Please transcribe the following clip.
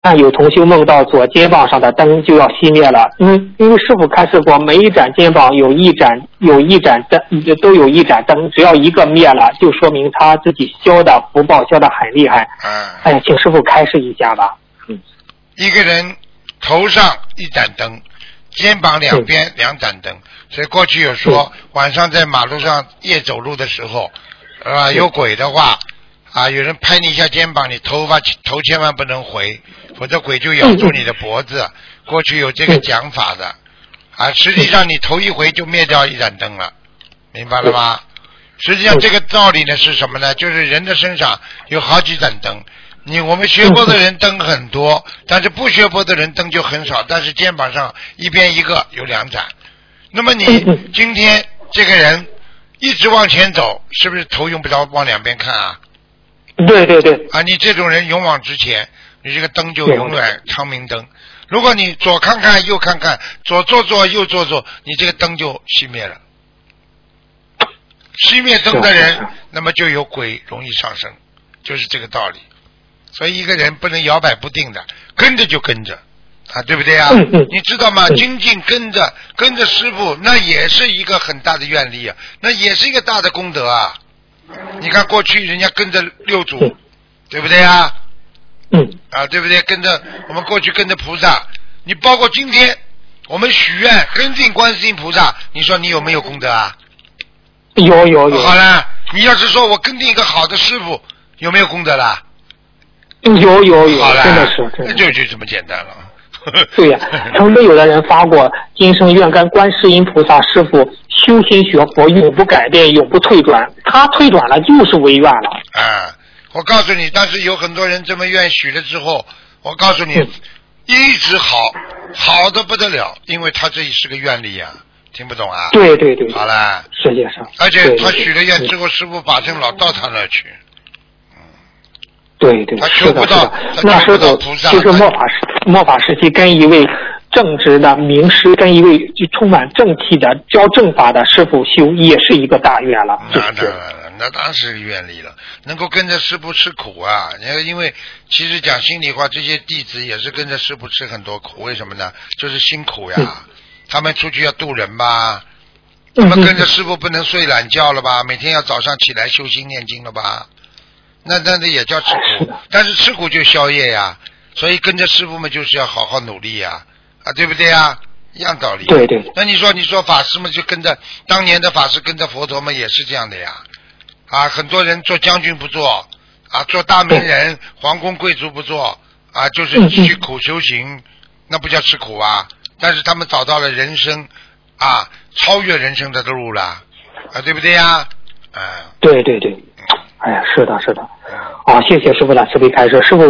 有同修梦到左肩膀上的灯就要熄灭了。因为师父开示过，每一盏肩膀有一盏灯，都有一盏灯，只要一个灭了，就说明他自己消的福报消的很厉害。哎呀，请师父开示一下吧。 一个人头上一盏灯，肩膀两边两盏灯，所以过去有说晚上在马路上夜走路的时候，有鬼的话有人拍你一下肩膀，你头千万不能回，否则鬼就咬住你的脖子。过去有这个讲法的实际上你头一回就灭掉一盏灯了，明白了吗？实际上这个道理呢是什么呢？就是人的身上有好几盏灯，我们学佛的人灯很多，但是不学佛的人灯就很少，但是肩膀上一边一个有两盏。那么你今天这个人一直往前走，是不是头用不着往两边看啊？ 对你这种人勇往直前，你这个灯就永远昌明灯。如果你左看看右看看，左做做右做做，你这个灯就熄灭了。熄灭灯的人，那么就有鬼容易上升，就是这个道理。所以一个人不能摇摆不定的，跟着就跟着对不对啊？你知道吗？精进跟着师父，那也是一个很大的愿力那也是一个大的功德你看过去人家跟着六祖，对不对啊？对不对？我们过去跟着菩萨，你包括今天我们许愿跟进观世音菩萨，你说你有没有功德啊？ 有。 好了，你要是说我跟进一个好的师傅，有没有功德啦？ 有， 好了， 真的是， 那就这么简单了。 对呀，曾经有的人发过今生愿跟观世音菩萨师父修心学佛，永不改变，永不退转。他退转了就是违愿了。 我告诉你，但是有很多人这么愿许了之后，我告诉你，一直好的不得了，因为他这是个愿力听不懂啊？ 对。 好了， 世界上， 而且他许了愿之后，师父法身老到他那去。 对， 他求不到， 那时候其实末法时期跟一位正直的名师，跟一位就充满正气的教正法的师父修，也是一个大愿了。 那当然是愿力了，能够跟着师父吃苦因为其实讲心里话，这些弟子也是跟着师父吃很多苦，为什么呢？就是辛苦他们出去要渡人吧，他们跟着师父不能睡懒觉了吧，每天要早上起来修心念经了吧，那也叫吃苦，但是吃苦就消业所以跟着师父们就是要好好努力对不对一样道理。 对。 那你说法师们就跟着当年的法师跟着佛陀们也是这样的很多人做将军不做做大名人皇宫贵族不做就是去苦修行，那不叫吃苦但是他们找到了人生超越人生的路了对不对对。哎呀，是的。谢谢师父的慈悲开示，师父